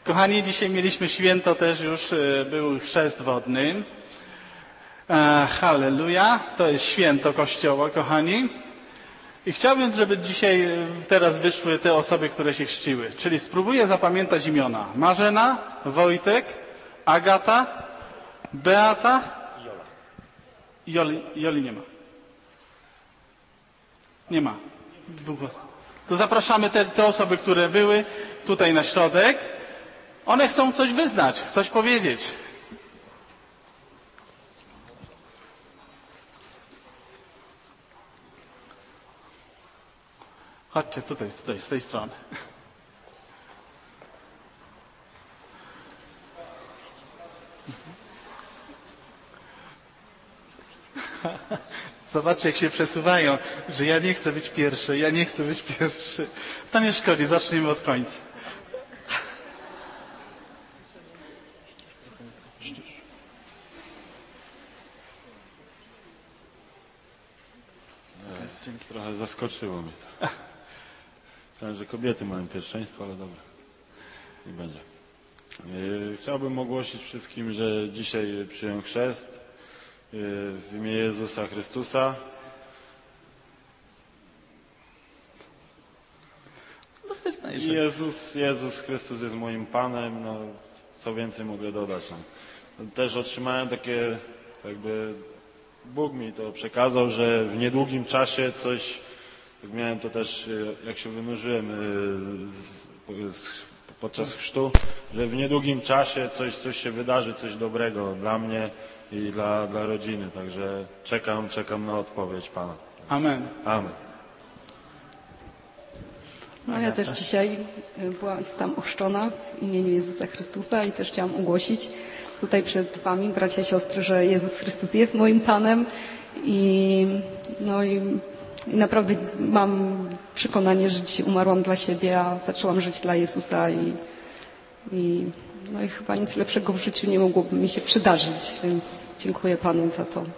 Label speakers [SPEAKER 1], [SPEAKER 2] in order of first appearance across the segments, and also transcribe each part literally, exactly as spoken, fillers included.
[SPEAKER 1] Kochani, dzisiaj mieliśmy święto też już, był chrzest wodny. E, halleluja, to jest święto Kościoła, kochani. I chciałbym, żeby dzisiaj, teraz wyszły te osoby, które się chrzciły. Czyli spróbuję zapamiętać imiona. Marzena, Wojtek, Agata, Beata, Jola. Joli, Joli nie ma. Nie ma. Dwóch osób. To zapraszamy te, te osoby, które były tutaj na środek. One chcą coś wyznać, coś powiedzieć. Chodźcie tutaj, tutaj, z tej strony. Zobaczcie, jak się przesuwają, że ja nie chcę być pierwszy, ja nie chcę być pierwszy. To nie szkodzi, zacznijmy od końca.
[SPEAKER 2] Trochę zaskoczyło mnie to. Myślałem, że kobiety mają pierwszeństwo, ale dobra, nie będzie. Chciałbym ogłosić wszystkim, że dzisiaj przyjąłem chrzest w imię Jezusa Chrystusa.
[SPEAKER 1] No wyznaj, że...
[SPEAKER 2] Jezus, Jezus Chrystus jest moim Panem, no co więcej mogę dodać. No. Też otrzymałem takie jakby... Bóg mi to przekazał, że w niedługim czasie coś, tak miałem to też, jak się wynurzyłem z, z, podczas chrztu, że w niedługim czasie coś, coś się wydarzy, coś dobrego dla mnie i dla, dla rodziny. Także czekam, czekam na odpowiedź Pana.
[SPEAKER 1] Amen.
[SPEAKER 2] Amen.
[SPEAKER 3] No ja też dzisiaj byłam, zostałam ochrzczona w imieniu Jezusa Chrystusa i też chciałam ogłosić tutaj przed wami, bracia i siostry, że Jezus Chrystus jest moim Panem i, no i, i naprawdę mam przekonanie, że dzisiaj umarłam dla siebie, a zaczęłam żyć dla Jezusa i, i, no i chyba nic lepszego w życiu nie mogłoby mi się przydarzyć, więc dziękuję Panu za to.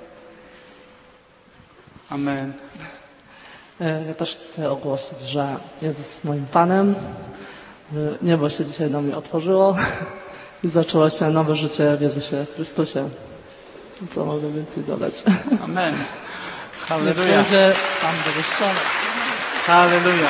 [SPEAKER 1] Amen.
[SPEAKER 4] Ja też chcę ogłosić, że Jezus jest moim Panem. Niebo się dzisiaj do mnie otworzyło i zaczęło się nowe życie w Jezusie Chrystusie. Co mogę więcej dodać?
[SPEAKER 1] Amen.
[SPEAKER 4] Niech
[SPEAKER 1] Halleluja.
[SPEAKER 4] będzie Pan wywyższony.
[SPEAKER 1] Halleluja.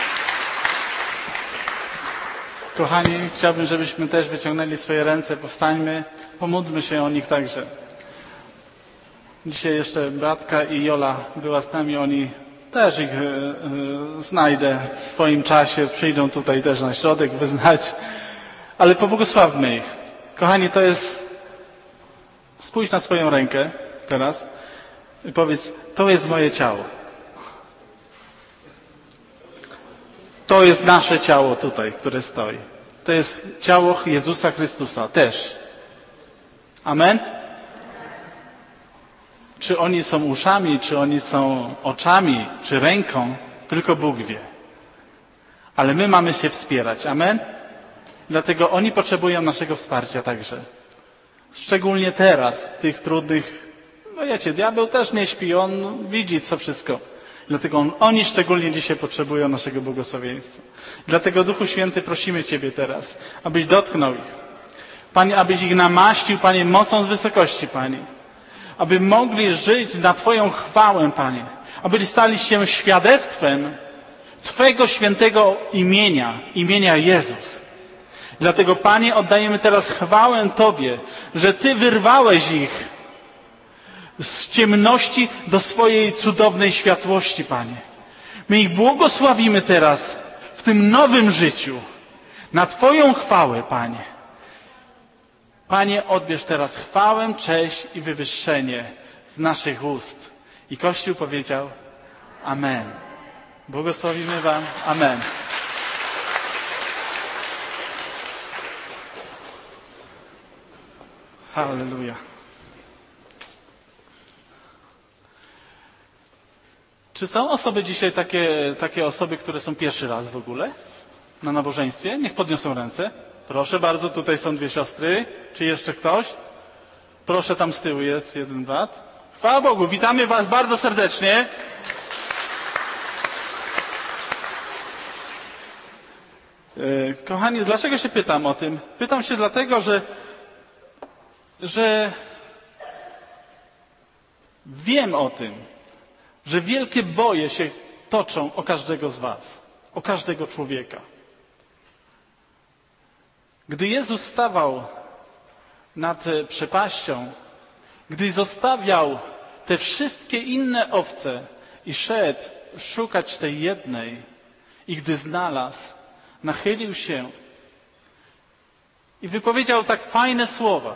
[SPEAKER 1] Kochani, chciałbym, żebyśmy też wyciągnęli swoje ręce, powstańmy, pomódlmy się o nich także. Dzisiaj jeszcze Beatka i Jola była z nami, oni też ich y, y, znajdę w swoim czasie, przyjdą tutaj też na środek wyznać, ale pobłogosławmy ich. Kochani, to jest, spójrz na swoją rękę teraz i powiedz, to jest moje ciało. To jest nasze ciało tutaj, które stoi. To jest ciało Jezusa Chrystusa też. Amen? Czy oni są uszami, czy oni są oczami, czy ręką, tylko Bóg wie. Ale my mamy się wspierać. Amen? Dlatego oni potrzebują naszego wsparcia także. Szczególnie teraz, w tych trudnych... No wiecie, diabeł też nie śpi, on widzi co wszystko. Dlatego on, oni szczególnie dzisiaj potrzebują naszego błogosławieństwa. Dlatego Duchu Święty prosimy Ciebie teraz, abyś dotknął ich. Panie, abyś ich namaścił, Panie, mocą z wysokości, Panie. Aby mogli żyć na Twoją chwałę, Panie. Aby stali się świadectwem Twojego świętego imienia, imienia Jezus. Dlatego, Panie, oddajemy teraz chwałę Tobie, że Ty wyrwałeś ich z ciemności do swojej cudownej światłości, Panie. My ich błogosławimy teraz w tym nowym życiu na Twoją chwałę, Panie. Panie, odbierz teraz chwałę, cześć i wywyższenie z naszych ust. I Kościół powiedział amen. Błogosławimy Wam. Amen. Halleluja. Czy są osoby dzisiaj takie, takie osoby, które są pierwszy raz w ogóle na nabożeństwie? Niech podniosą ręce. Proszę bardzo, tutaj są dwie siostry. Czy jeszcze ktoś? Proszę, tam z tyłu jest jeden brat. Chwała Bogu, witamy Was bardzo serdecznie. Kochani, dlaczego się pytam o tym? Pytam się dlatego, że, że wiem o tym, że wielkie boje się toczą o każdego z was, o każdego człowieka. Gdy Jezus stawał nad przepaścią, gdy zostawiał te wszystkie inne owce i szedł szukać tej jednej, i gdy znalazł, nachylił się i wypowiedział tak fajne słowa.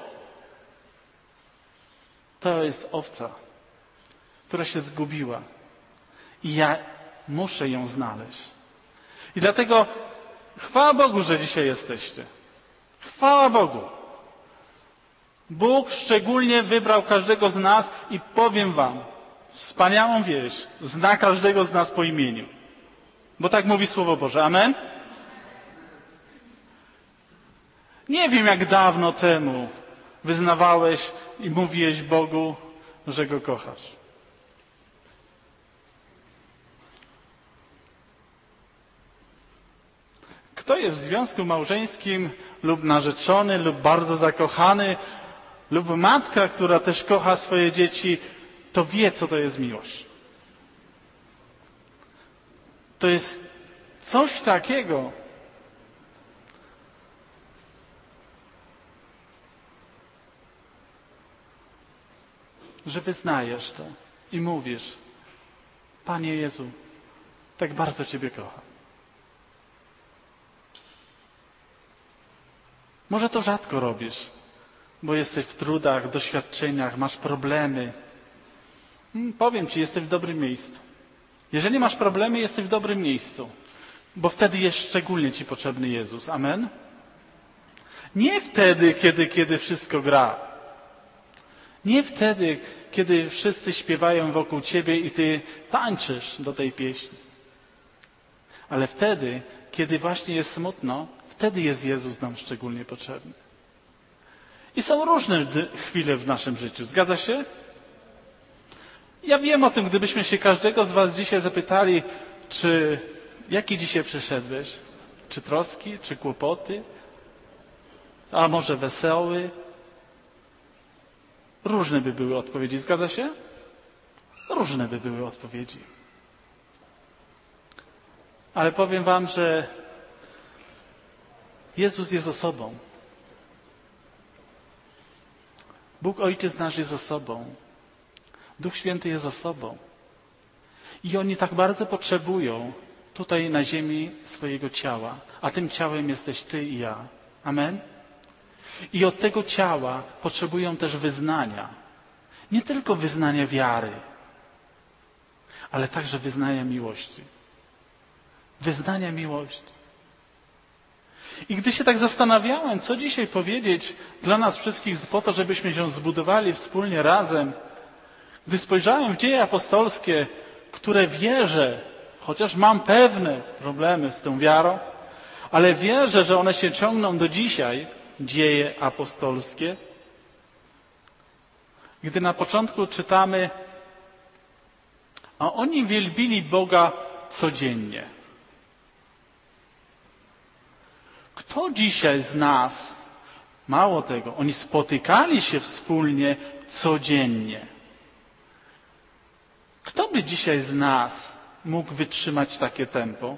[SPEAKER 1] To jest owca, która się zgubiła i ja muszę ją znaleźć. I dlatego chwała Bogu, że dzisiaj jesteście. Chwała Bogu. Bóg szczególnie wybrał każdego z nas i powiem wam wspaniałą wieść. Zna każdego z nas po imieniu. Bo tak mówi Słowo Boże. Amen? Nie wiem, jak dawno temu wyznawałeś i mówiłeś Bogu, że Go kochasz. Kto jest w związku małżeńskim lub narzeczony, lub bardzo zakochany, lub matka, która też kocha swoje dzieci, to wie, co to jest miłość. To jest coś takiego, że wyznajesz to i mówisz: Panie Jezu, tak bardzo Ciebie kocham. Może to rzadko robisz, bo jesteś w trudach, doświadczeniach, masz problemy. Hmm, powiem Ci, jesteś w dobrym miejscu. Jeżeli masz problemy, jesteś w dobrym miejscu, bo wtedy jest szczególnie Ci potrzebny Jezus. Amen? Nie wtedy, kiedy, kiedy wszystko gra. Nie wtedy, kiedy wszyscy śpiewają wokół Ciebie i Ty tańczysz do tej pieśni. Ale wtedy, kiedy właśnie jest smutno, wtedy jest Jezus nam szczególnie potrzebny. I są różne chwile w naszym życiu. Zgadza się? Ja wiem o tym, gdybyśmy się każdego z was dzisiaj zapytali, czy jaki dzisiaj przyszedłeś? Czy troski, czy kłopoty? A może wesoły? Różne by były odpowiedzi. Zgadza się? Różne by były odpowiedzi. Ale powiem wam, że Jezus jest osobą. Bóg Ojciec nasz jest osobą. Duch Święty jest osobą. I oni tak bardzo potrzebują tutaj na ziemi swojego ciała. A tym ciałem jesteś ty i ja. Amen? I od tego ciała potrzebują też wyznania. Nie tylko wyznania wiary, ale także wyznania miłości. Wyznania miłości. I gdy się tak zastanawiałem, co dzisiaj powiedzieć dla nas wszystkich po to, żebyśmy się zbudowali wspólnie razem, gdy spojrzałem w dzieje apostolskie, które wierzę, chociaż mam pewne problemy z tą wiarą, ale wierzę, że one się ciągną do dzisiaj, dzieje apostolskie, gdy na początku czytamy, a oni wielbili Boga codziennie. Kto dzisiaj z nas, mało tego, oni spotykali się wspólnie codziennie. Kto by dzisiaj z nas mógł wytrzymać takie tempo?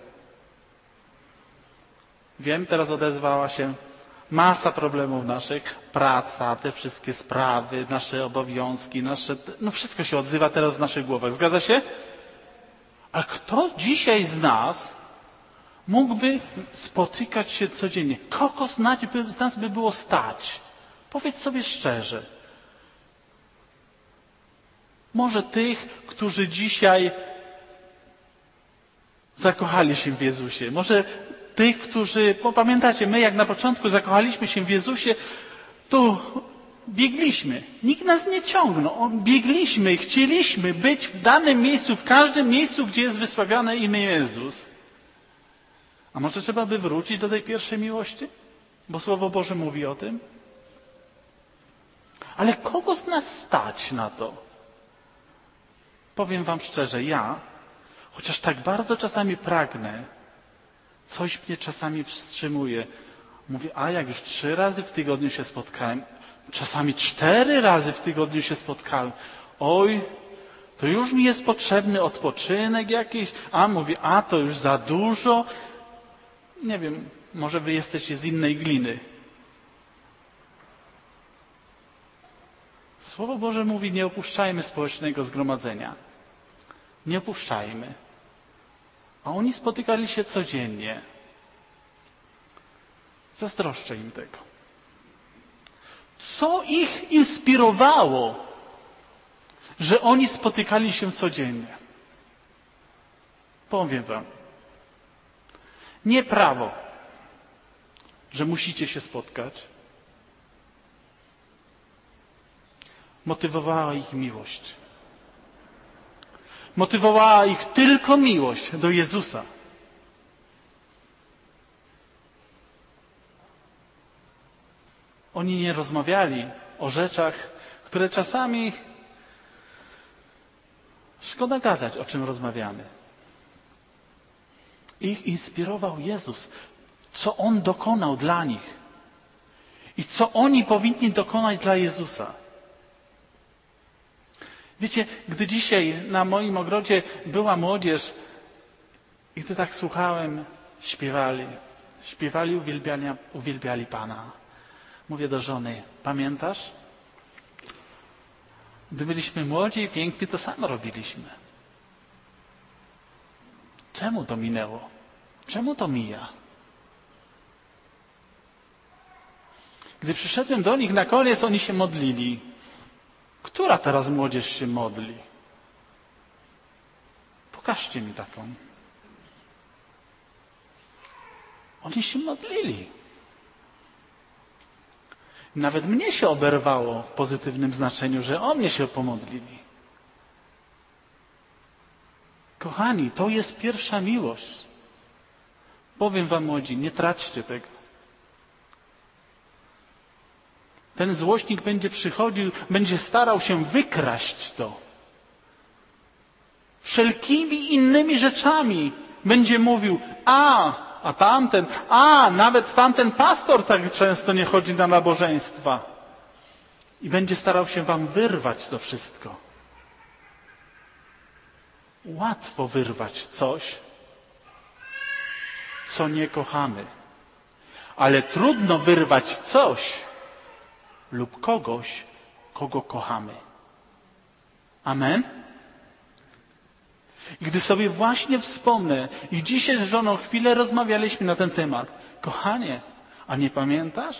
[SPEAKER 1] Wiem, teraz odezwała się masa problemów naszych, praca, te wszystkie sprawy, nasze obowiązki, nasze, no wszystko się odzywa teraz w naszych głowach. Zgadza się? A kto dzisiaj z nas mógłby spotykać się codziennie? Kogo z nas by, z nas by było stać? Powiedz sobie szczerze. Może tych, którzy dzisiaj zakochali się w Jezusie. Może tych, którzy, bo pamiętacie, my jak na początku zakochaliśmy się w Jezusie, to biegliśmy. Nikt nas nie ciągnął. Biegliśmy, chcieliśmy być w danym miejscu, w każdym miejscu, gdzie jest wysławiane imię Jezus. A może trzeba by wrócić do tej pierwszej miłości? Bo Słowo Boże mówi o tym. Ale kogo z nas stać na to? Powiem wam szczerze, ja, chociaż tak bardzo czasami pragnę Coś mnie czasami wstrzymuje. Mówię, a jak już trzy razy w tygodniu się spotkałem, czasami cztery razy w tygodniu się spotkałem. Oj, to już mi jest potrzebny odpoczynek jakiś. A mówię, a to już za dużo. Nie wiem, może wy jesteście z innej gliny. Słowo Boże mówi, nie opuszczajmy społecznego zgromadzenia. Nie opuszczajmy. A oni spotykali się codziennie. Zazdroszczę im tego. Co ich inspirowało, że oni spotykali się codziennie? Powiem wam. Nie prawo, że musicie się spotkać. Motywowała ich miłość. Motywowała ich tylko miłość do Jezusa. Oni nie rozmawiali o rzeczach, które czasami szkoda gadać, o czym rozmawiamy. Ich inspirował Jezus, co On dokonał dla nich i co oni powinni dokonać dla Jezusa. Wiecie, gdy dzisiaj na moim ogrodzie była młodzież i gdy tak słuchałem, śpiewali, śpiewali, uwielbiali, uwielbiali Pana. Mówię do żony, pamiętasz? Gdy byliśmy młodzi i piękni, to samo robiliśmy. Czemu to minęło? Czemu to mija? Gdy przyszedłem do nich na koniec, oni się modlili. Która teraz młodzież się modli? Pokażcie mi taką. Oni się modlili. Nawet mnie się oberwało w pozytywnym znaczeniu, że o mnie się pomodlili. Kochani, to jest pierwsza miłość. Powiem wam, młodzi, nie traćcie tego. Ten złośnik będzie przychodził, będzie starał się wykraść to. Wszelkimi innymi rzeczami będzie mówił, a, a tamten, a, nawet tamten pastor tak często nie chodzi na nabożeństwa. I będzie starał się wam wyrwać to wszystko. Łatwo wyrwać coś, co nie kochamy. Ale trudno wyrwać coś lub kogoś, kogo kochamy. Amen? I gdy sobie właśnie wspomnę, i dzisiaj z żoną chwilę rozmawialiśmy na ten temat. Kochanie, a nie pamiętasz?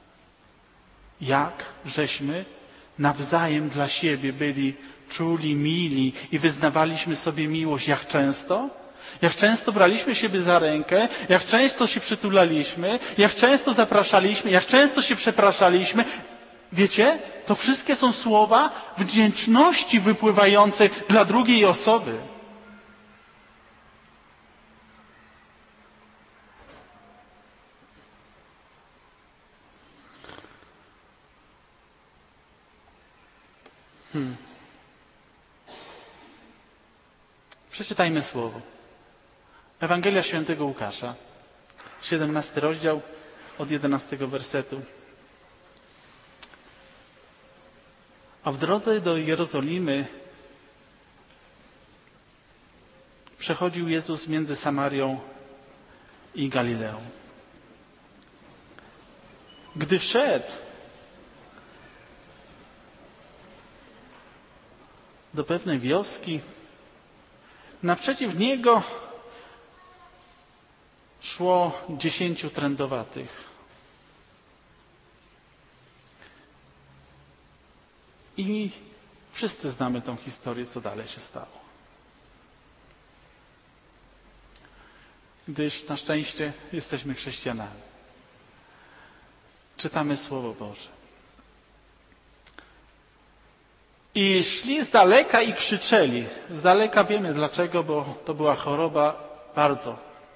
[SPEAKER 1] Jak żeśmy nawzajem dla siebie byli czuli, mili i wyznawaliśmy sobie miłość. Jak często? Jak często braliśmy siebie za rękę, jak często się przytulaliśmy, jak często zapraszaliśmy, jak często się przepraszaliśmy. Wiecie, to wszystkie są słowa wdzięczności wypływające dla drugiej osoby. Hmm. Przeczytajmy słowo. Ewangelia Świętego Łukasza, siedemnasty rozdział, od jedenastego wersetu. A w drodze do Jerozolimy przechodził Jezus między Samarią i Galileą. Gdy wszedł do pewnej wioski, naprzeciw niego szło dziesięciu trędowatych. I wszyscy znamy tą historię, co dalej się stało. Gdyż na szczęście jesteśmy chrześcijanami. Czytamy Słowo Boże. I szli z daleka i krzyczeli. Z daleka wiemy dlaczego, bo to była choroba bardzo.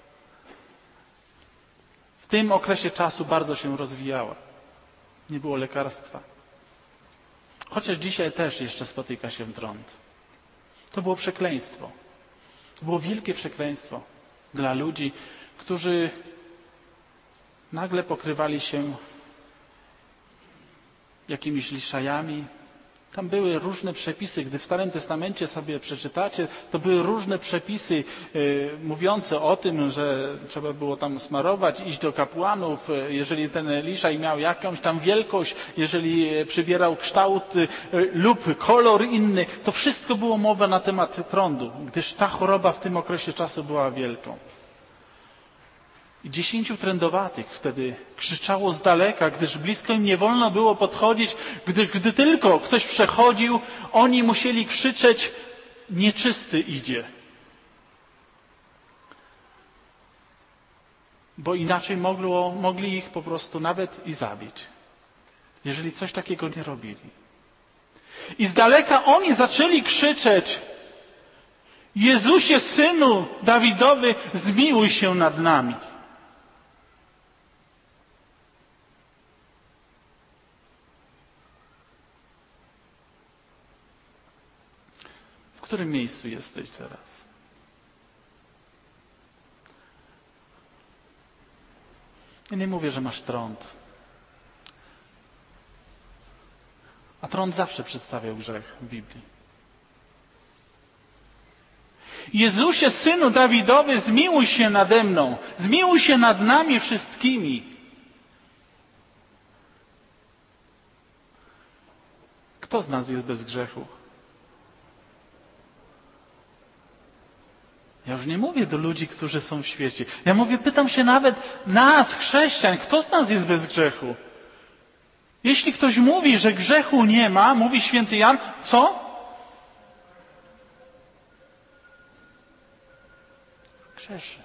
[SPEAKER 1] W tym okresie czasu bardzo się rozwijała. Nie było lekarstwa. Chociaż dzisiaj też jeszcze spotyka się trąd. To było przekleństwo. To było wielkie przekleństwo dla ludzi, którzy nagle pokrywali się jakimiś liszajami. Tam były różne przepisy. Gdy w Starym Testamencie sobie przeczytacie, to były różne przepisy y, mówiące o tym, że trzeba było tam smarować, iść do kapłanów, y, jeżeli ten liszaj miał jakąś tam wielkość, jeżeli y, przybierał kształt y, lub kolor inny, to wszystko było mowa na temat trądu, gdyż ta choroba w tym okresie czasu była wielką. I dziesięciu trędowatych wtedy krzyczało z daleka, gdyż blisko im nie wolno było podchodzić. Gdy, gdy tylko ktoś przechodził, oni musieli krzyczeć: nieczysty idzie. Bo inaczej mogło, mogli ich po prostu nawet i zabić, jeżeli coś takiego nie robili. I z daleka oni zaczęli krzyczeć: Jezusie, Synu Dawidowy, zmiłuj się nad nami. W którym miejscu jesteś teraz? Ja nie mówię, że masz trąd. A trąd zawsze przedstawiał grzech w Biblii. Jezusie, Synu Dawidowy, zmiłuj się nade mną. Zmiłuj się nad nami wszystkimi. Kto z nas jest bez grzechu? Ja już nie mówię do ludzi, którzy są w świecie. Ja mówię, pytam się nawet nas, chrześcijan, kto z nas jest bez grzechu? Jeśli ktoś mówi, że grzechu nie ma, mówi święty Jan, co? Grzeszy.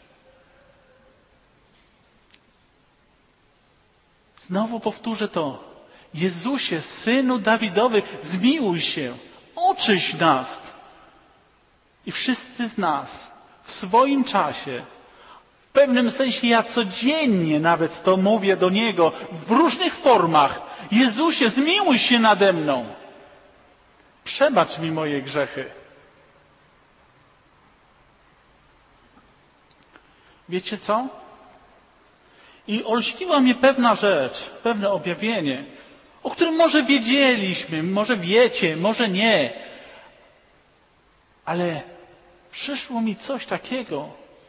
[SPEAKER 1] Znowu powtórzę to. Jezusie, Synu Dawidowy, zmiłuj się, oczyść nas. I wszyscy z nas w swoim czasie, w pewnym sensie ja codziennie nawet to mówię do Niego w różnych formach. Jezusie, zmiłuj się nade mną. Przebacz mi moje grzechy. Wiecie co? I olśniła mnie pewna rzecz, pewne objawienie, o którym może wiedzieliśmy, może wiecie, może nie. Ale przyszło mi coś takiego.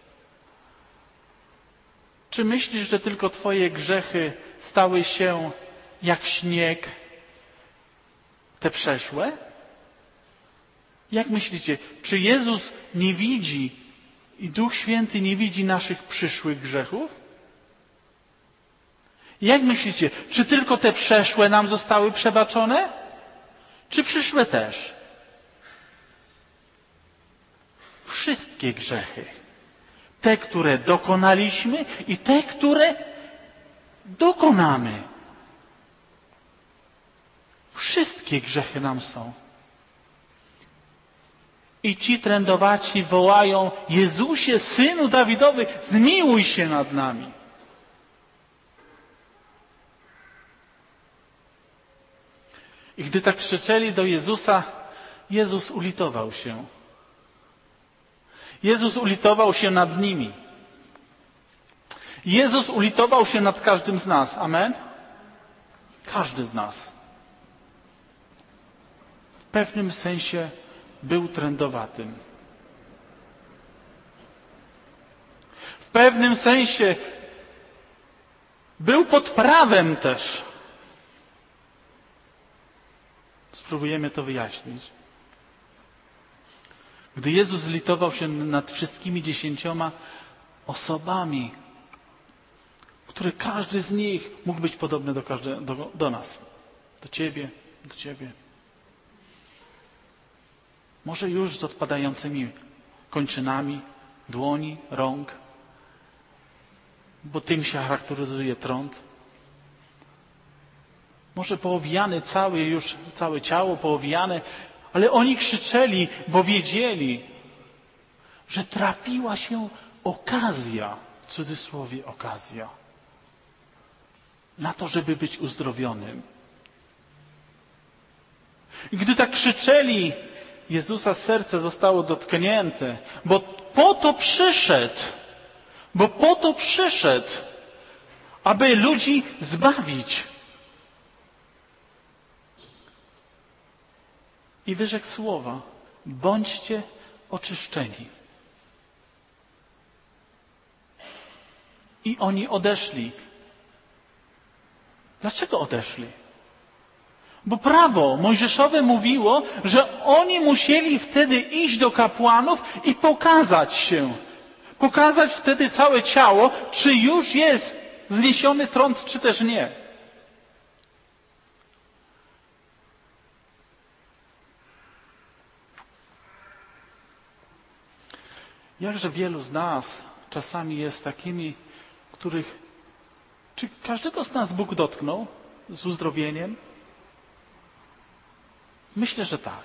[SPEAKER 1] Czy myślisz, że tylko twoje grzechy stały się jak śnieg, te przeszłe? Jak myślicie, czy Jezus nie widzi i Duch Święty nie widzi naszych przyszłych grzechów? Jak myślicie, czy tylko te przeszłe nam zostały przebaczone? Czy przyszłe też? Wszystkie grzechy. Te, które dokonaliśmy i te, które dokonamy. Wszystkie grzechy nam są. I ci trędowaci wołają: Jezusie, Synu Dawidowy, zmiłuj się nad nami. I gdy tak krzyczeli do Jezusa, Jezus ulitował się. Jezus ulitował się nad nimi. Jezus ulitował się nad każdym z nas. Amen? Każdy z nas. W pewnym sensie był trędowatym. W pewnym sensie był pod prawem też. Spróbujemy to wyjaśnić. Gdy Jezus zlitował się nad wszystkimi dziesięcioma osobami, które każdy z nich mógł być podobny do, każde, do, do nas. Do ciebie, do ciebie. Może już z odpadającymi kończynami dłoni, rąk, bo tym się charakteryzuje trąd. Może poowijany cały już, całe ciało poowijane, ale oni krzyczeli, bo wiedzieli, że trafiła się okazja, w cudzysłowie okazja, na to, żeby być uzdrowionym. I gdy tak krzyczeli, Jezusa serce zostało dotknięte, bo po to przyszedł. Bo po to przyszedł, aby ludzi zbawić. I wyrzekł słowa: bądźcie oczyszczeni. I oni odeszli. Dlaczego odeszli? Bo prawo mojżeszowe mówiło, że oni musieli wtedy iść do kapłanów i pokazać się. Pokazać wtedy całe ciało, czy już jest zniesiony trąd, czy też nie. Jakże wielu z nas czasami jest takimi, których... Czy każdego z nas Bóg dotknął z uzdrowieniem? Myślę, że tak.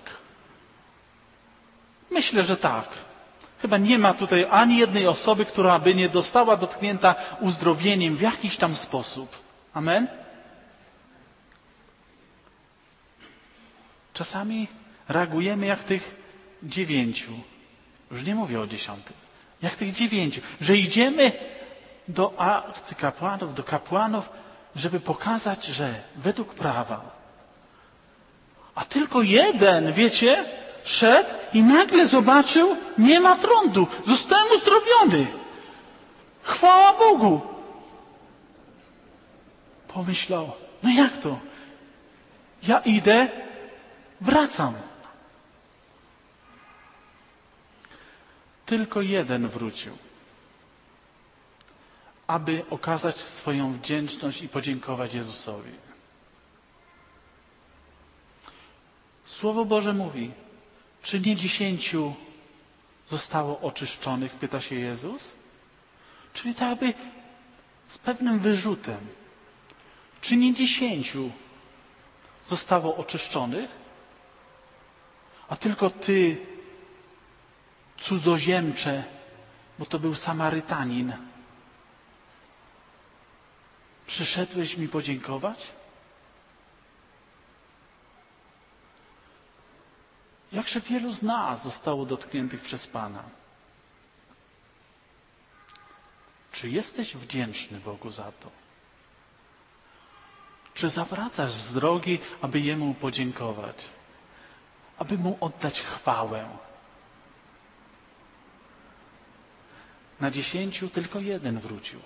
[SPEAKER 1] Myślę, że tak. Chyba nie ma tutaj ani jednej osoby, która by nie została dotknięta uzdrowieniem w jakiś tam sposób. Amen? Czasami reagujemy jak tych dziewięciu. Już nie mówię o dziesiątym. Jak tych dziewięciu. Że idziemy do arcykapłanów, do kapłanów, żeby pokazać, że według prawa. A tylko jeden, wiecie, szedł i nagle zobaczył, nie ma trądu. Zostałem uzdrowiony. Chwała Bogu. Pomyślał, no jak to? Ja idę, wracam. Tylko jeden wrócił, aby okazać swoją wdzięczność i podziękować Jezusowi. Słowo Boże mówi, czy nie dziesięciu zostało oczyszczonych, pyta się Jezus? Czyli tak jakby z pewnym wyrzutem. Czy nie dziesięciu zostało oczyszczonych? A tylko ty, cudzoziemcze, bo to był Samarytanin, przyszedłeś mi podziękować? Jakże wielu z nas zostało dotkniętych przez Pana. Czy jesteś wdzięczny Bogu za to? Czy zawracasz z drogi, aby Jemu podziękować? Aby Mu oddać chwałę? Na dziesięciu tylko jeden wrócił.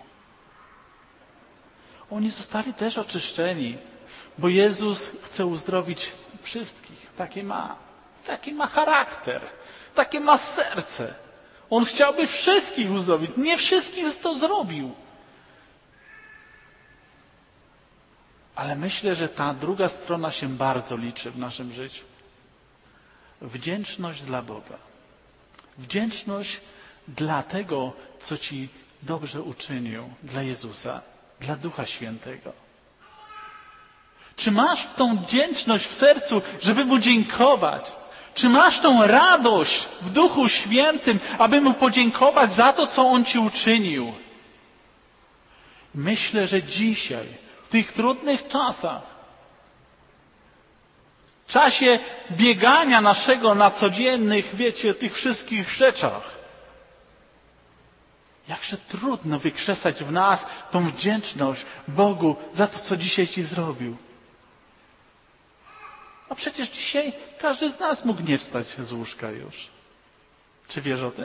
[SPEAKER 1] Oni zostali też oczyszczeni, bo Jezus chce uzdrowić wszystkich. Taki ma, taki ma charakter, takie ma serce. On chciałby wszystkich uzdrowić. Nie wszystkich to zrobił. Ale myślę, że ta druga strona się bardzo liczy w naszym życiu. Wdzięczność dla Boga. Wdzięczność dla tego, co Ci dobrze uczynił, dla Jezusa, dla Ducha Świętego. Czy masz w tą wdzięczność w sercu, żeby Mu dziękować? Czy masz tą radość w Duchu Świętym, aby Mu podziękować za to, co On Ci uczynił? Myślę, że dzisiaj, w tych trudnych czasach, w czasie biegania naszego na codziennych, wiecie, tych wszystkich rzeczach, jakże trudno wykrzesać w nas tą wdzięczność Bogu za to, co dzisiaj Ci zrobił. A przecież dzisiaj każdy z nas mógł nie wstać z łóżka już. Czy wiesz o tym?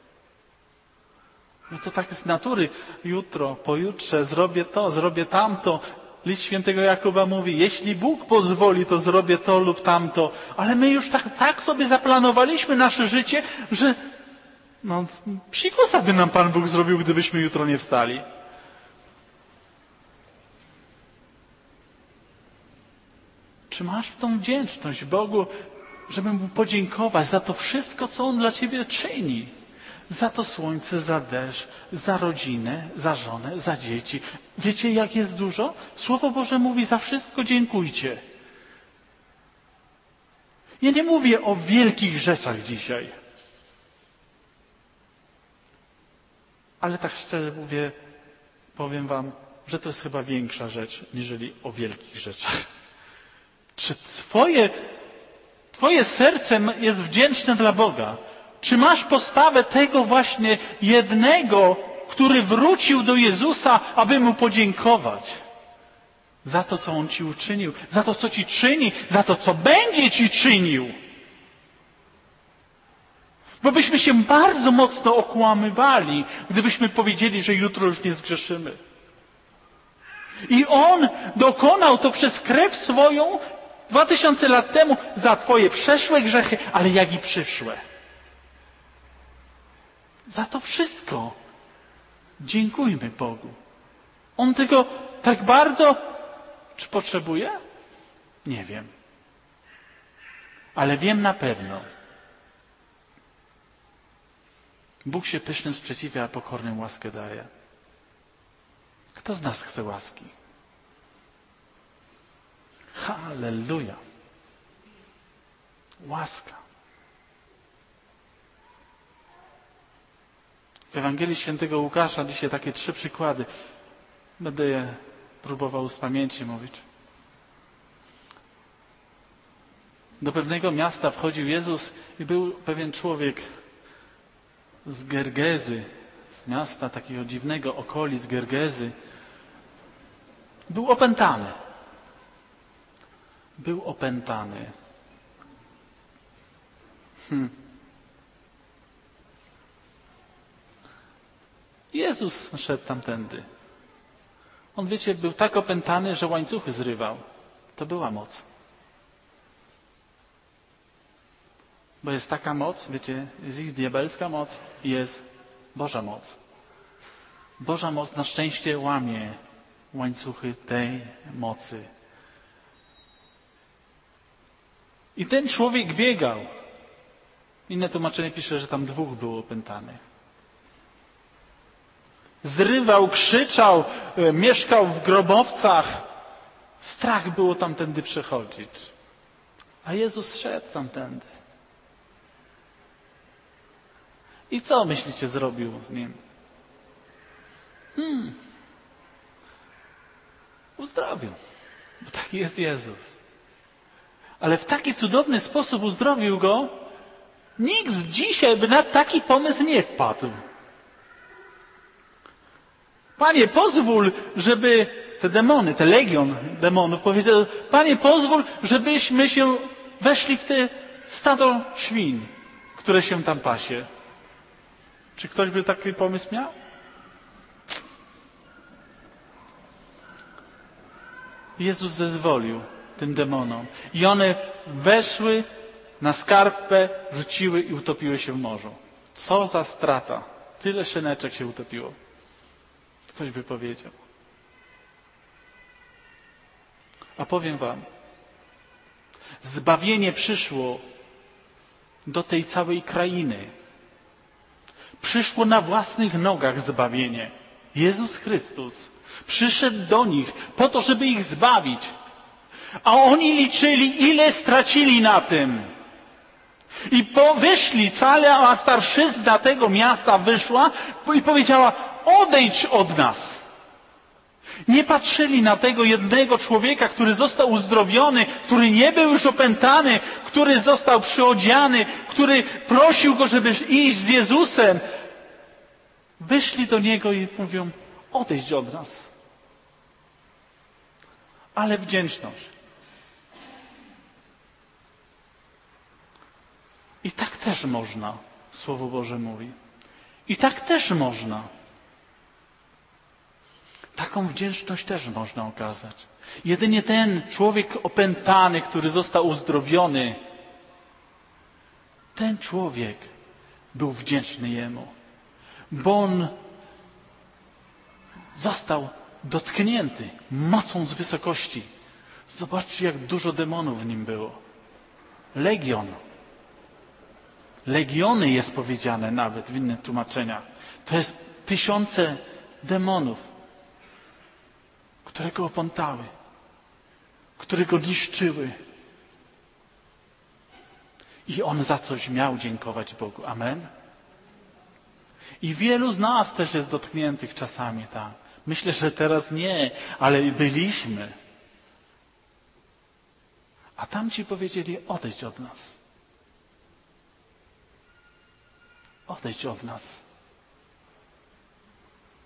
[SPEAKER 1] No to tak z natury. Jutro, pojutrze zrobię to, zrobię tamto. List świętego Jakuba mówi, jeśli Bóg pozwoli, to zrobię to lub tamto. Ale my już tak, tak sobie zaplanowaliśmy nasze życie, że no, psikusa by nam Pan Bóg zrobił, gdybyśmy jutro nie wstali. Czy masz w tą wdzięczność Bogu, żeby Mu podziękować za to wszystko, co On dla Ciebie czyni? Za to słońce, za deszcz, za rodzinę, za żonę, za dzieci. Wiecie, jak jest dużo? Słowo Boże mówi, za wszystko dziękujcie. Ja nie mówię o wielkich rzeczach dzisiaj. Ale tak szczerze mówię, powiem Wam, że to jest chyba większa rzecz, niżeli o wielkich rzeczach. Czy twoje, twoje serce jest wdzięczne dla Boga? Czy masz postawę tego właśnie jednego, który wrócił do Jezusa, aby Mu podziękować za to, co On ci uczynił, za to, co ci czyni, za to, co będzie ci czynił. Bo byśmy się bardzo mocno okłamywali, gdybyśmy powiedzieli, że jutro już nie zgrzeszymy. I On dokonał to przez krew swoją dwa tysiące lat temu za twoje przeszłe grzechy, ale jak i przyszłe. Za to wszystko dziękujmy Bogu. On tego tak bardzo, czy potrzebuje? Nie wiem. Ale wiem na pewno. Bóg się pysznym sprzeciwia, a pokornym łaskę daje. Kto z nas chce łaski? Halleluja. Łaska. W Ewangelii Świętego Łukasza dzisiaj takie trzy przykłady. Będę je próbował z pamięci mówić. Do pewnego miasta wchodził Jezus i był pewien człowiek z Gergezy, z miasta takiego dziwnego, okolic Gergezy. Był opętany. Był opętany. Hmm. Jezus szedł tamtędy. On, wiecie, był tak opętany, że łańcuchy zrywał. To była moc. Bo jest taka moc, wiecie, jest ich diabelska moc i jest Boża moc. Boża moc na szczęście łamie łańcuchy tej mocy. I ten człowiek biegał. Inne tłumaczenie pisze, że tam dwóch było opętanych. Zrywał, krzyczał, e, mieszkał w grobowcach. Strach było tamtędy przechodzić. A Jezus szedł tamtędy. I co, myślicie, zrobił z nim? Hmm. Uzdrowił. Bo taki jest Jezus. Ale w taki cudowny sposób uzdrowił go, nikt z dzisiaj by na taki pomysł nie wpadł. Panie, pozwól, żeby te demony, te legion demonów powiedział, Panie, pozwól, żebyśmy się weszli w te stado świń, które się tam pasie. Czy ktoś by taki pomysł miał? Jezus zezwolił tym demonom. I one weszły na skarpę, rzuciły i utopiły się w morzu. Co za strata. Tyle szyneczek się utopiło. Ktoś by powiedział. A powiem wam, zbawienie przyszło do tej całej krainy. Przyszło na własnych nogach zbawienie. Jezus Chrystus przyszedł do nich po to, żeby ich zbawić. A oni liczyli, ile stracili na tym. I po, wyszli, cała starszyzna tego miasta wyszła i powiedziała, odejdź od nas. Nie patrzyli na tego jednego człowieka, który został uzdrowiony, który nie był już opętany, który został przyodziany, który prosił go, żeby iść z Jezusem. Wyszli do niego i mówią, odejdź od nas. Ale wdzięczność. I tak też można, Słowo Boże mówi. I tak też można. Taką wdzięczność też można okazać. Jedynie ten człowiek opętany, który został uzdrowiony, ten człowiek był wdzięczny Jemu. Bo on został dotknięty mocą z wysokości. Zobaczcie, jak dużo demonów w nim było. Legion. Legiony jest powiedziane nawet w innych tłumaczeniach. To jest tysiące demonów, które go opętały, które go niszczyły. I on za coś miał dziękować Bogu. Amen. I wielu z nas też jest dotkniętych czasami tam. Myślę, że teraz nie, ale byliśmy. A tamci powiedzieli, odejdź od nas. Odejdź od nas.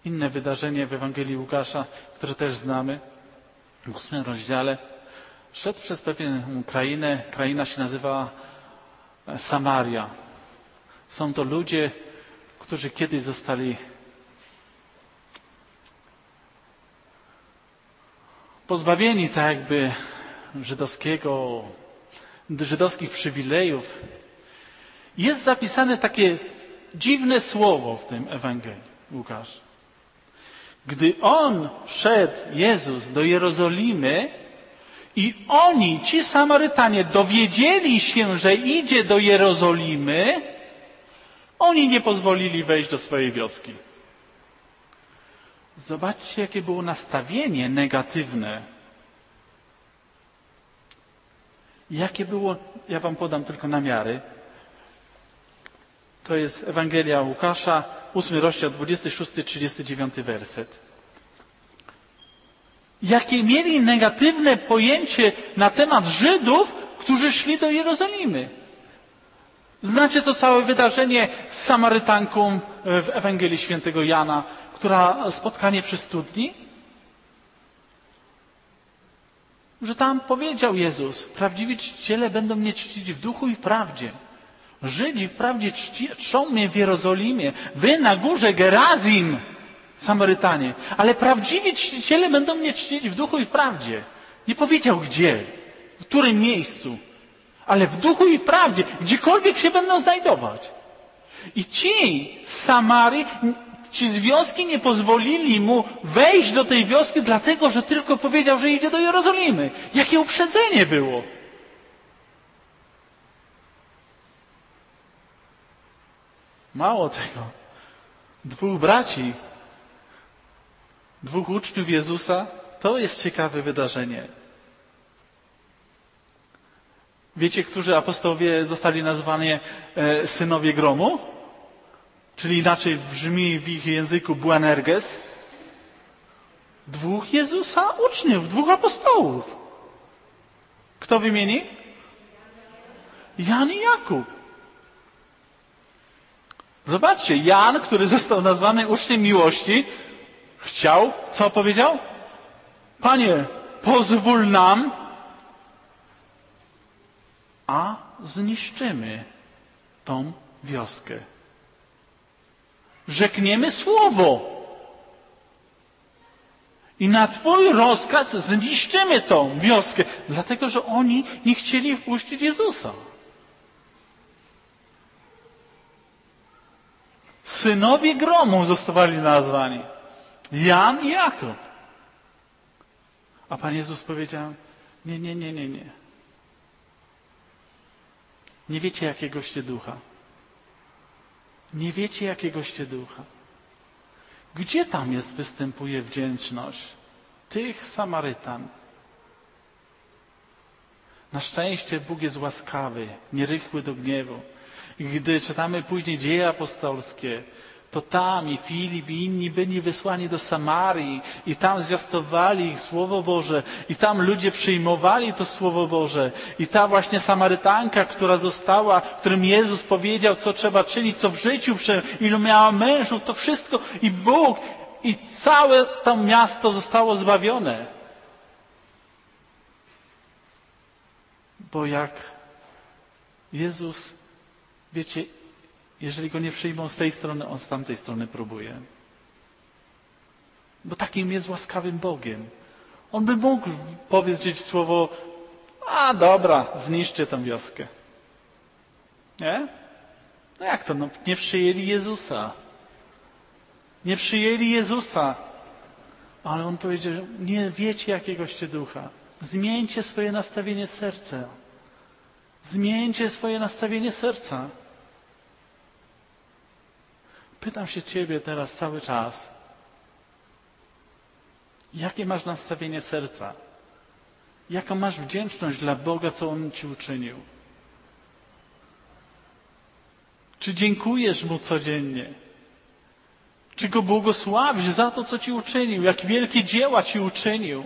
[SPEAKER 1] Inne wydarzenie w Ewangelii Łukasza, które też znamy, w ósmym rozdziale. Szedł przez pewną krainę, kraina się nazywa Samaria. Są to ludzie, którzy kiedyś zostali pozbawieni tak jakby żydowskiego, żydowskich przywilejów. Jest zapisane takie dziwne słowo w tym Ewangelii Łukasz. Gdy on szedł, Jezus, do Jerozolimy i oni, ci Samarytanie, dowiedzieli się, że idzie do Jerozolimy, oni nie pozwolili wejść do swojej wioski. Zobaczcie, jakie było nastawienie negatywne. Jakie było, ja wam podam tylko namiary. To jest Ewangelia Łukasza, ósmy rozdział, dwudziesty szósty trzydziesty dziewiąty werset. Jakie mieli negatywne pojęcie na temat Żydów, którzy szli do Jerozolimy. Znacie to całe wydarzenie z Samarytanką w Ewangelii Świętego Jana, która spotkanie przy studni? Że tam powiedział Jezus, prawdziwi czciciele będą mnie czcić w duchu i w prawdzie. Żydzi wprawdzie czci, czczą mnie w Jerozolimie, wy na górze Gerazim, Samarytanie, ale prawdziwi czciciele będą mnie czcić w duchu i w prawdzie. Nie powiedział gdzie, w którym miejscu, ale w duchu i w prawdzie, gdziekolwiek się będą znajdować. I ci z Samarii, ci z wioski nie pozwolili mu wejść do tej wioski, dlatego że tylko powiedział, że idzie do Jerozolimy. Jakie uprzedzenie było! Mało tego, dwóch braci, dwóch uczniów Jezusa, to jest ciekawe wydarzenie. Wiecie, którzy apostołowie zostali nazwani e, synowie gromu? Czyli inaczej brzmi w ich języku Boanerges. Dwóch Jezusa uczniów, dwóch apostołów. Kto wymieni? Jan i Jakub. Zobaczcie, Jan, który został nazwany uczniem miłości, chciał, co powiedział? Panie, pozwól nam, a zniszczymy tą wioskę. Rzekniemy słowo. I na Twój rozkaz zniszczymy tą wioskę. Dlatego, że oni nie chcieli wpuścić Jezusa. Synowie gromu zostali nazwani. Jan i Jakub. A Pan Jezus powiedział, nie, nie, nie, nie, nie. Nie wiecie, jakiegoście ducha. Nie wiecie, jakiegoście ducha. Gdzie tam jest, występuje wdzięczność tych Samarytan? Na szczęście Bóg jest łaskawy, nierychły do gniewu. I gdy czytamy później Dzieje apostolskie, to tam i Filip i inni byli wysłani do Samarii i tam zwiastowali ich Słowo Boże i tam ludzie przyjmowali to Słowo Boże i ta właśnie Samarytanka, która została, którym Jezus powiedział, co trzeba czynić, co w życiu, ilu miała mężów, to wszystko i Bóg i całe to miasto zostało zbawione. Bo jak Jezus, wiecie, jeżeli go nie przyjmą z tej strony, on z tamtej strony próbuje. Bo takim jest łaskawym Bogiem. On by mógł powiedzieć słowo, a dobra, zniszczę tę wioskę. Nie? No jak to? No, nie przyjęli Jezusa. Nie przyjęli Jezusa. Ale on powiedział, nie wiecie jakiegoście ducha. Zmieńcie swoje nastawienie serca. Zmieńcie swoje nastawienie serca. Pytam się Ciebie teraz cały czas. Jakie masz nastawienie serca? Jaką masz wdzięczność dla Boga, co On Ci uczynił? Czy dziękujesz Mu codziennie? Czy Go błogosławisz za to, co Ci uczynił? Jak wielkie dzieła Ci uczynił?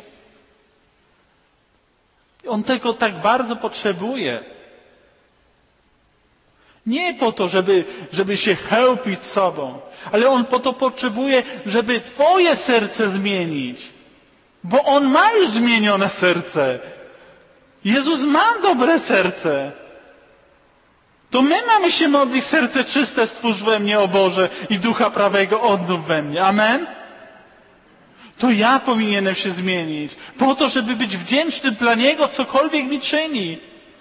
[SPEAKER 1] On tego tak bardzo potrzebuje. Nie po to, żeby, żeby się chełpić sobą, ale On po to potrzebuje, żeby twoje serce zmienić. Bo On ma już zmienione serce. Jezus ma dobre serce. To my mamy się modlić, serce czyste stwórz we mnie, o Boże, i ducha prawego odnów we mnie. Amen? To ja powinienem się zmienić. Po to, żeby być wdzięcznym dla Niego, cokolwiek mi czyni.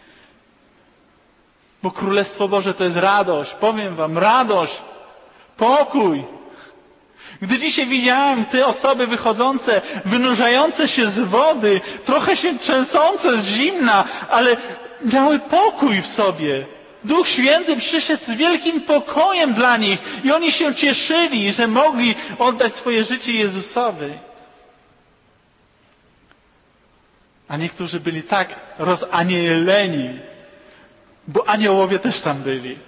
[SPEAKER 1] Bo Królestwo Boże to jest radość. Powiem wam, radość, pokój. Gdy dzisiaj widziałem te osoby wychodzące, wynurzające się z wody, trochę się trzęsące z zimna, ale miały pokój w sobie. Duch Święty przyszedł z wielkim pokojem dla nich i oni się cieszyli, że mogli oddać swoje życie Jezusowi. A niektórzy byli tak rozanieleni, bo aniołowie też tam byli.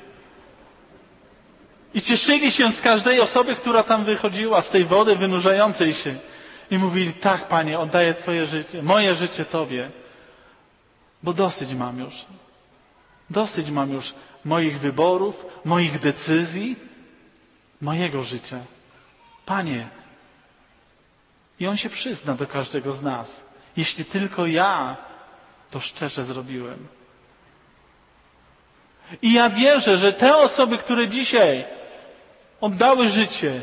[SPEAKER 1] I cieszyli się z każdej osoby, która tam wychodziła, z tej wody wynurzającej się. I mówili, tak, Panie, oddaję Twoje życie, moje życie Tobie. Bo dosyć mam już. Dosyć mam już moich wyborów, moich decyzji, mojego życia. Panie. I On się przyzna do każdego z nas. Jeśli tylko ja to szczerze zrobiłem. I ja wierzę, że te osoby, które dzisiaj oddały życie,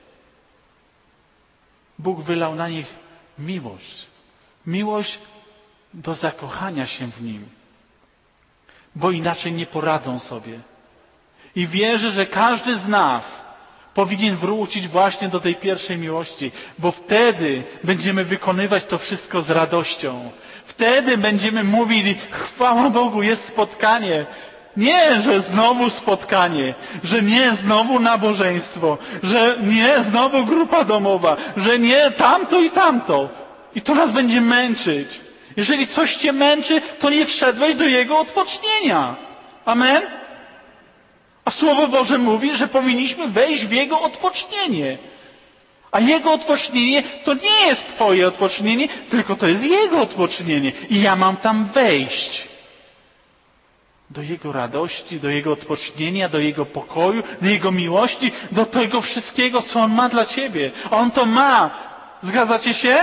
[SPEAKER 1] Bóg wylał na nich miłość. Miłość do zakochania się w Nim. Bo inaczej nie poradzą sobie. I wierzę, że każdy z nas powinien wrócić właśnie do tej pierwszej miłości, bo wtedy będziemy wykonywać to wszystko z radością. Wtedy będziemy mówili, chwała Bogu, jest spotkanie. Nie, że znowu spotkanie, że nie znowu nabożeństwo, że nie znowu grupa domowa, że nie tamto i tamto. I to nas będzie męczyć. Jeżeli coś cię męczy, to nie wszedłeś do Jego odpocznienia. Amen? A Słowo Boże mówi, że powinniśmy wejść w Jego odpocznienie. A Jego odpocznienie to nie jest Twoje odpocznienie, tylko to jest Jego odpocznienie. I ja mam tam wejść. Do Jego radości, do Jego odpocznienia, do Jego pokoju, do Jego miłości, do tego wszystkiego, co On ma dla Ciebie. A On to ma. Zgadzacie się?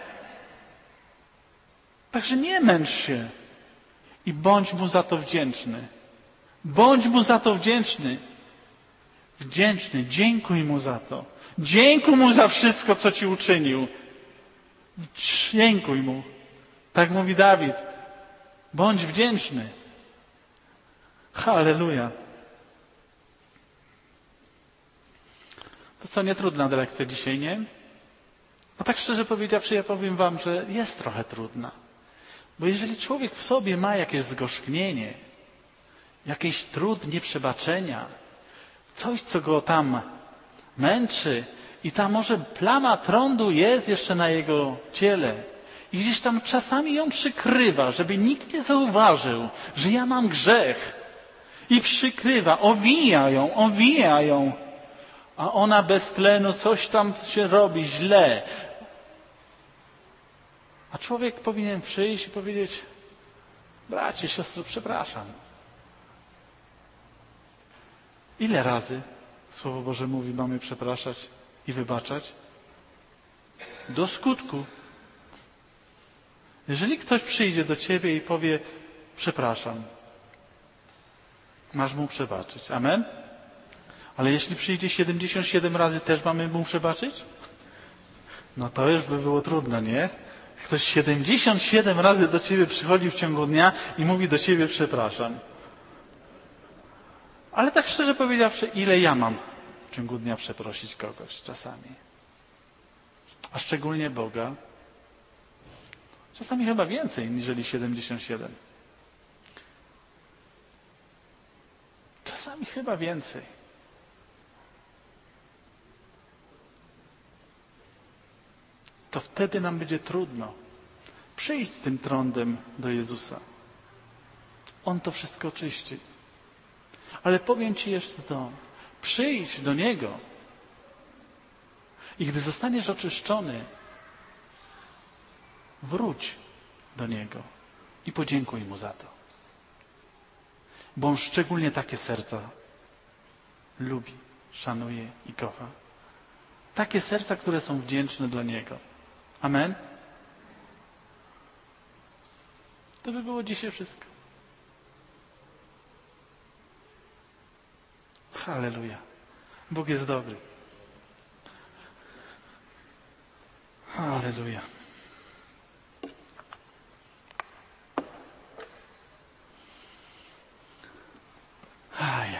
[SPEAKER 1] Także nie męcz się. I bądź Mu za to wdzięczny. Bądź Mu za to wdzięczny. Wdzięczny. Dziękuj Mu za to. Dziękuj Mu za wszystko, co Ci uczynił. Dziękuj Mu. Tak mówi Dawid. Bądź wdzięczny. Halleluja. To co, nie trudna lekcja dzisiaj, nie? A tak szczerze powiedziawszy, ja powiem wam, że jest trochę trudna. Bo jeżeli człowiek w sobie ma jakieś zgorzknienie, jakiś trud nieprzebaczenia, coś, co go tam męczy i ta może plama trądu jest jeszcze na jego ciele i gdzieś tam czasami ją przykrywa, żeby nikt nie zauważył, że ja mam grzech i przykrywa, owija ją, owija ją, a ona bez tlenu coś tam się robi źle. A człowiek powinien przyjść i powiedzieć, bracie, siostro, przepraszam. Ile razy Słowo Boże mówi, mamy przepraszać i wybaczać? Do skutku. Jeżeli ktoś przyjdzie do ciebie i powie, przepraszam, masz mu przebaczyć. Amen? Ale jeśli przyjdzie siedemdziesiąt siedem razy, też mamy mu przebaczyć? No to już by było trudno, nie? Ktoś siedemdziesiąt siedem razy do ciebie przychodzi w ciągu dnia i mówi do ciebie przepraszam. Ale tak szczerze powiedziawszy, ile ja mam w ciągu dnia przeprosić kogoś czasami? A szczególnie Boga? Czasami chyba więcej niżeli siedemdziesiąt siedem. Czasami chyba więcej. To wtedy nam będzie trudno przyjść z tym trądem do Jezusa. On to wszystko czyści. Ale powiem Ci jeszcze to. Przyjdź do Niego i gdy zostaniesz oczyszczony, wróć do Niego i podziękuj Mu za to. bo On szczególnie takie serca lubi, szanuje i kocha. Takie serca, które są wdzięczne dla Niego. Amen? To by było dzisiaj wszystko. Halleluja. Bóg jest dobry. Halleluja. Ajaj.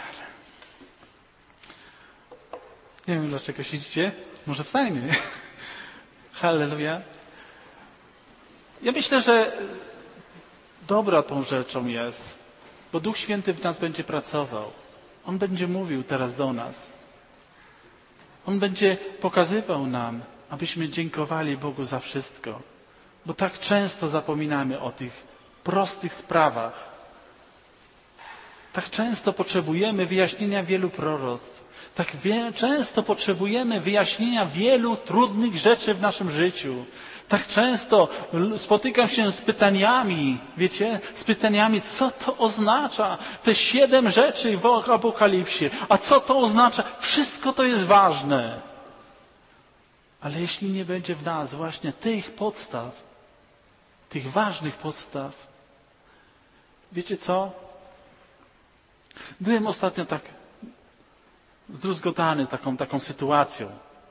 [SPEAKER 1] Nie wiem, dlaczego siedzicie. Może wstańmy. Halleluja. Ja myślę, że dobrą tą rzeczą jest, bo Duch Święty w nas będzie pracował. On będzie mówił teraz do nas. On będzie pokazywał nam, abyśmy dziękowali Bogu za wszystko. Bo tak często zapominamy o tych prostych sprawach. Tak często potrzebujemy wyjaśnienia wielu proroctw. Tak wie, często potrzebujemy wyjaśnienia wielu trudnych rzeczy w naszym życiu. Tak często spotykam się z pytaniami, wiecie, z pytaniami, co to oznacza? Te siedem rzeczy w Apokalipsie. A co to oznacza? Wszystko to jest ważne. Ale jeśli nie będzie w nas właśnie tych podstaw, tych ważnych podstaw, wiecie co? Byłem ostatnio tak zdruzgotany taką, taką sytuacją.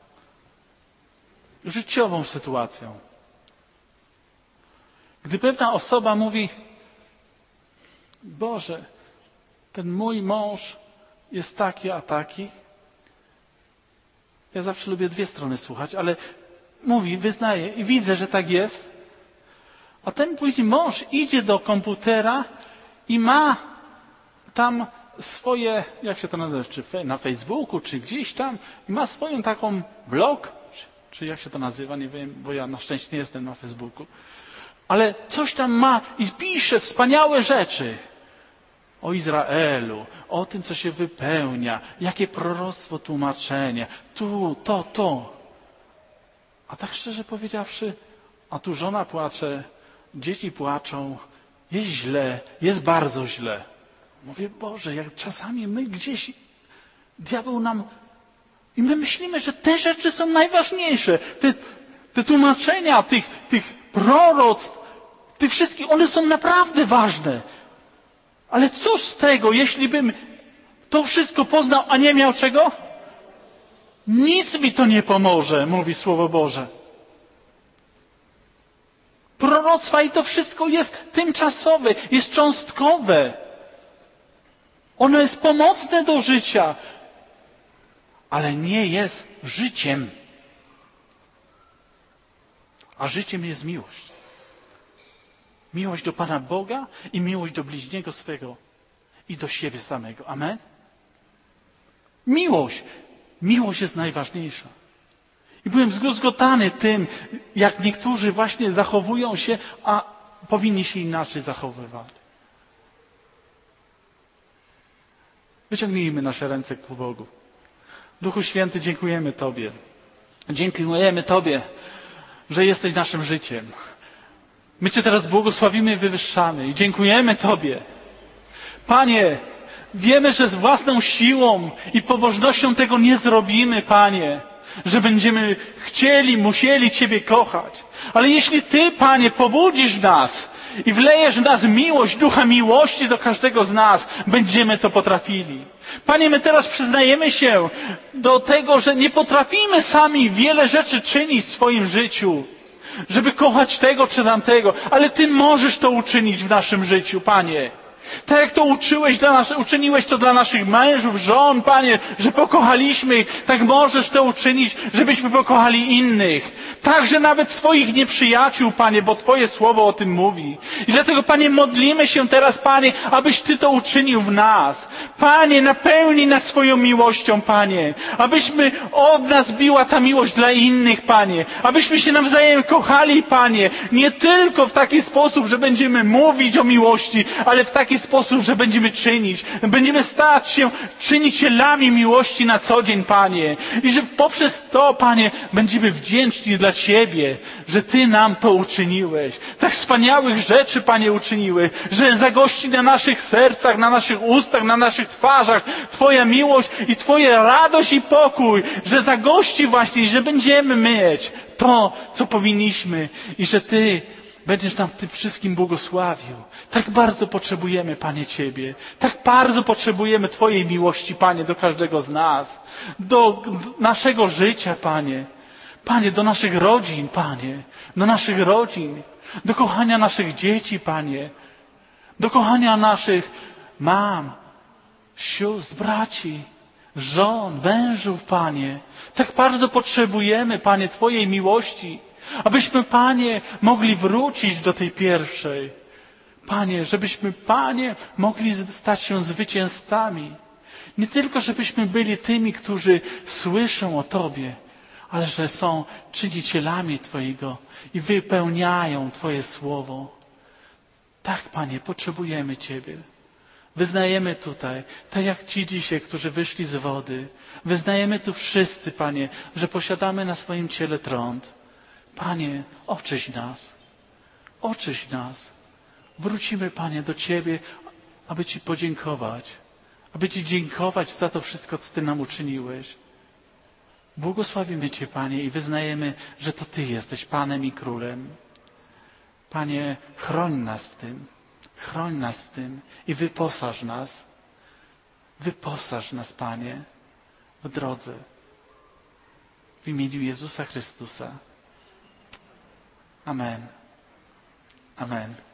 [SPEAKER 1] Życiową sytuacją. Gdy pewna osoba mówi, Boże, ten mój mąż jest taki, a taki. Ja zawsze lubię dwie strony słuchać, ale mówi, wyznaje i widzę, że tak jest. A ten później mąż idzie do komputera i ma tam swoje, jak się to nazywa, czy na Facebooku, czy gdzieś tam, i ma swoją taką blog, czy jak się to nazywa, nie wiem, bo ja na szczęście nie jestem na Facebooku. Ale coś tam ma i pisze wspaniałe rzeczy o Izraelu, o tym, co się wypełnia, jakie proroctwo, tłumaczenie, tu, to, to. A tak szczerze powiedziawszy, a tu żona płacze, dzieci płaczą, jest źle, jest bardzo źle. Mówię, Boże, jak czasami my gdzieś, diabeł nam, i my myślimy, że te rzeczy są najważniejsze. Te, te tłumaczenia tych, tych proroctw, tych wszystkich, one są naprawdę ważne. Ale cóż z tego, jeśli bym to wszystko poznał, a nie miał czego? Nic mi to nie pomoże, mówi Słowo Boże. Proroctwa i to wszystko jest tymczasowe, jest cząstkowe. Ono jest pomocne do życia, ale nie jest życiem. A życiem jest miłość. Miłość do Pana Boga i miłość do bliźniego swego i do siebie samego. Amen? Miłość. Miłość jest najważniejsza. I byłem zdruzgotany tym, jak niektórzy właśnie zachowują się, a powinni się inaczej zachowywać. Wyciągnijmy nasze ręce ku Bogu. Duchu Święty, dziękujemy Tobie. Dziękujemy Tobie, że jesteś naszym życiem. My Cię teraz błogosławimy i wywyższamy. I dziękujemy Tobie. Panie, wiemy, że z własną siłą i pobożnością tego nie zrobimy, Panie. Że będziemy chcieli, musieli Ciebie kochać. Ale jeśli Ty, Panie, pobudzisz nas i wlejesz w nas miłość, ducha miłości do każdego z nas, będziemy to potrafili. Panie, my teraz przyznajemy się do tego, że nie potrafimy sami wiele rzeczy czynić w swoim życiu, żeby kochać tego czy tamtego, ale Ty możesz to uczynić w naszym życiu, Panie. Tak jak to uczyłeś dla nas, uczyniłeś to dla naszych mężów, żon, Panie, że pokochaliśmy ich, tak możesz to uczynić, żebyśmy pokochali innych. Także nawet swoich nieprzyjaciół, Panie, bo Twoje słowo o tym mówi. I dlatego, Panie, modlimy się teraz, Panie, abyś Ty to uczynił w nas. Panie, napełnij nas swoją miłością, Panie. Abyśmy od nas biła ta miłość dla innych, Panie. Abyśmy się nawzajem kochali, Panie. Nie tylko w taki sposób, że będziemy mówić o miłości, ale w taki taki sposób, że będziemy czynić. Będziemy stać się czynicielami miłości na co dzień, Panie. I że poprzez to, Panie, będziemy wdzięczni dla Ciebie, że Ty nam to uczyniłeś. Tak wspaniałych rzeczy, Panie, uczyniłeś, że zagości na naszych sercach, na naszych ustach, na naszych twarzach Twoja miłość i Twoja radość i pokój, że zagości właśnie, że będziemy mieć to, co powinniśmy i że Ty będziesz nam w tym wszystkim błogosławił. Tak bardzo potrzebujemy, Panie, Ciebie. Tak bardzo potrzebujemy Twojej miłości, Panie, do każdego z nas. Do naszego życia, Panie. Panie, do naszych rodzin, Panie. Do naszych rodzin. Do kochania naszych dzieci, Panie. Do kochania naszych mam, sióstr, braci, żon, mężów, Panie. Tak bardzo potrzebujemy, Panie, Twojej miłości. Abyśmy, Panie, mogli wrócić do tej pierwszej. Panie, żebyśmy, Panie, mogli stać się zwycięzcami. Nie tylko, żebyśmy byli tymi, którzy słyszą o Tobie, ale że są czynicielami Twojego i wypełniają Twoje słowo. Tak, Panie, potrzebujemy Ciebie. Wyznajemy tutaj, tak jak ci dzisiaj, którzy wyszli z wody. Wyznajemy tu wszyscy, Panie, że posiadamy na swoim ciele trąd. Panie, oczyść nas. Oczyść nas. Wrócimy, Panie, do Ciebie, aby Ci podziękować. Aby Ci dziękować za to wszystko, co Ty nam uczyniłeś. Błogosławimy Cię, Panie, i wyznajemy, że to Ty jesteś Panem i Królem. Panie, chroń nas w tym. Chroń nas w tym i wyposaż nas. Wyposaż nas, Panie, w drodze. W imieniu Jezusa Chrystusa. Amen. Amen.